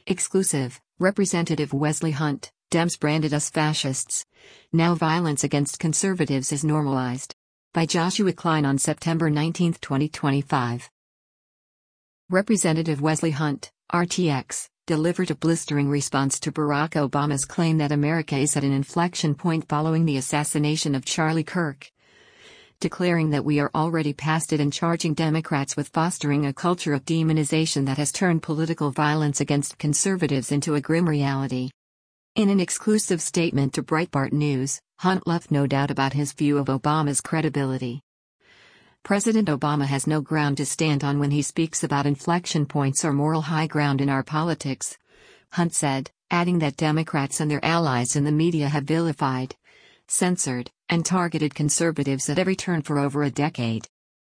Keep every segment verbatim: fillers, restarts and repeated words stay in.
Exclusive, Representative Wesley Hunt, Dems branded us fascists. Now violence against conservatives is normalized. By Joshua Klein on September nineteenth, twenty twenty-five. Representative Wesley Hunt, R T X, delivered a blistering response to Barack Obama's claim that America is at an inflection point following the assassination of Charlie Kirk, declaring that we are already past it and charging Democrats with fostering a culture of demonization that has turned political violence against conservatives into a grim reality. In an exclusive statement to Breitbart News, Hunt left no doubt about his view of Obama's credibility. President Obama has no ground to stand on when he speaks about inflection points or moral high ground in our politics, Hunt said, adding that Democrats and their allies in the media have vilified, censored, and targeted conservatives at every turn for over a decade.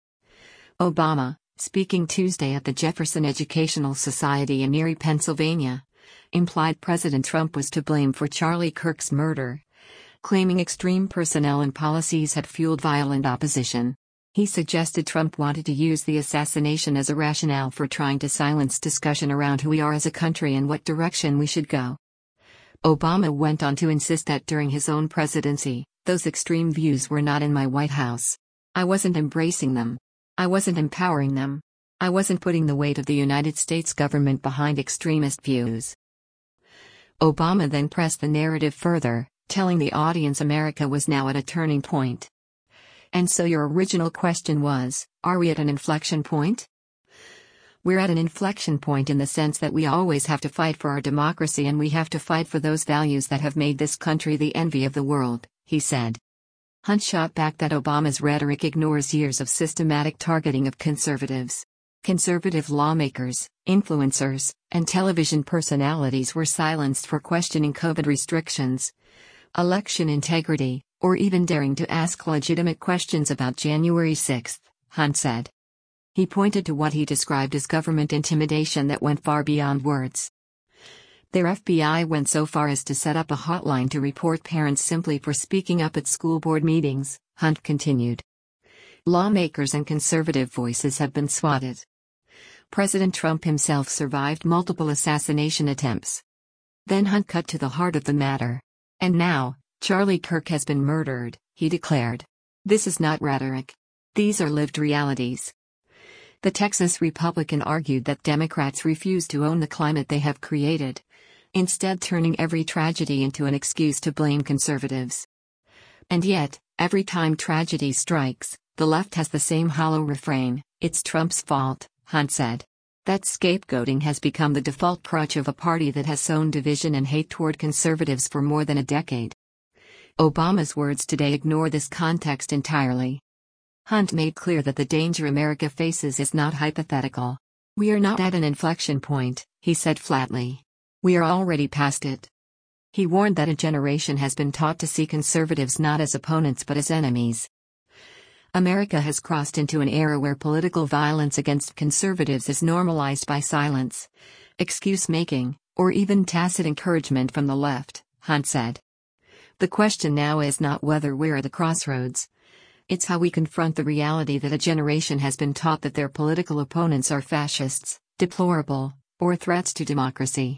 Obama, speaking Tuesday at the Jefferson Educational Society in Erie, Pennsylvania, implied President Trump was to blame for Charlie Kirk's murder, claiming extreme personnel and policies had fueled violent opposition. He suggested Trump wanted to use the assassination as a rationale for trying to silence discussion around who we are as a country and what direction we should go. Obama went on to insist that during his own presidency, those extreme views were not in my White House. I wasn't embracing them. I wasn't empowering them. I wasn't putting the weight of the United States government behind extremist views. Obama then pressed the narrative further, telling the audience America was now at a turning point. And so your original question was, are we at an inflection point? We're at an inflection point in the sense that we always have to fight for our democracy and we have to fight for those values that have made this country the envy of the world, he said. Hunt shot back that Obama's rhetoric ignores years of systematic targeting of conservatives. Conservative lawmakers, influencers, and television personalities were silenced for questioning COVID restrictions, election integrity, or even daring to ask legitimate questions about January sixth, Hunt said. He pointed to what he described as government intimidation that went far beyond words. Their F B I went so far as to set up a hotline to report parents simply for speaking up at school board meetings, Hunt continued. Lawmakers and conservative voices have been swatted. President Trump himself survived multiple assassination attempts. Then Hunt cut to the heart of the matter. And now, Charlie Kirk has been murdered, he declared. This is not rhetoric. These are lived realities. The Texas Republican argued that Democrats refuse to own the climate they have created, instead turning every tragedy into an excuse to blame conservatives. And yet, every time tragedy strikes, the left has the same hollow refrain, it's Trump's fault, Hunt said. That scapegoating has become the default crutch of a party that has sown division and hate toward conservatives for more than a decade. Obama's words today ignore this context entirely. Hunt made clear that the danger America faces is not hypothetical. We are not at an inflection point, he said flatly. We are already past it. He warned that a generation has been taught to see conservatives not as opponents but as enemies. America has crossed into an era where political violence against conservatives is normalized by silence, excuse-making, or even tacit encouragement from the left, Hunt said. The question now is not whether we're at a crossroads. It's how we confront the reality that a generation has been taught that their political opponents are fascists, deplorable, or threats to democracy.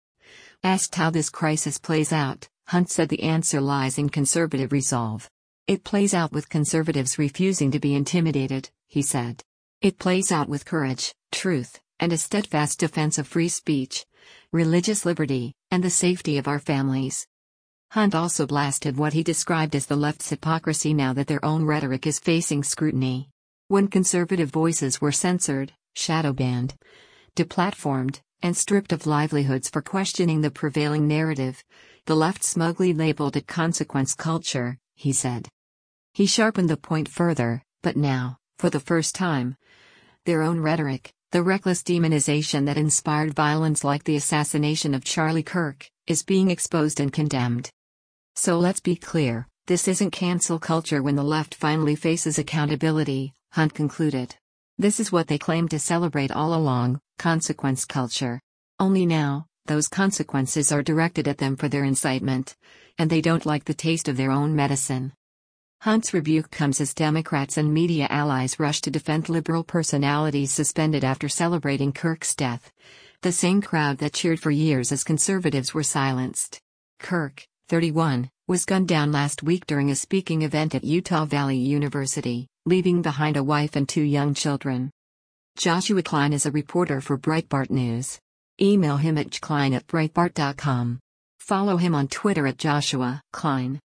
Asked how this crisis plays out, Hunt said the answer lies in conservative resolve. It plays out with conservatives refusing to be intimidated, he said. It plays out with courage, truth, and a steadfast defense of free speech, religious liberty, and the safety of our families. Hunt also blasted what he described as the left's hypocrisy now that their own rhetoric is facing scrutiny. When conservative voices were censored, shadow banned, deplatformed, and stripped of livelihoods for questioning the prevailing narrative, the left smugly labeled it consequence culture, he said. He sharpened the point further, but now, for the first time, their own rhetoric, the reckless demonization that inspired violence like the assassination of Charlie Kirk, is being exposed and condemned. So let's be clear, this isn't cancel culture when the left finally faces accountability, Hunt concluded. This is what they claimed to celebrate all along, consequence culture. Only now, those consequences are directed at them for their incitement, and they don't like the taste of their own medicine. Hunt's rebuke comes as Democrats and media allies rush to defend liberal personalities suspended after celebrating Kirk's death, The same crowd that cheered for years as conservatives were silenced. Kirk, thirty-one, was gunned down last week during a speaking event at Utah Valley University, leaving behind a wife and two young children. Joshua Klein is a reporter for Breitbart News. Email him at j klein at breitbart dot com. Follow him on Twitter at Joshua Klein.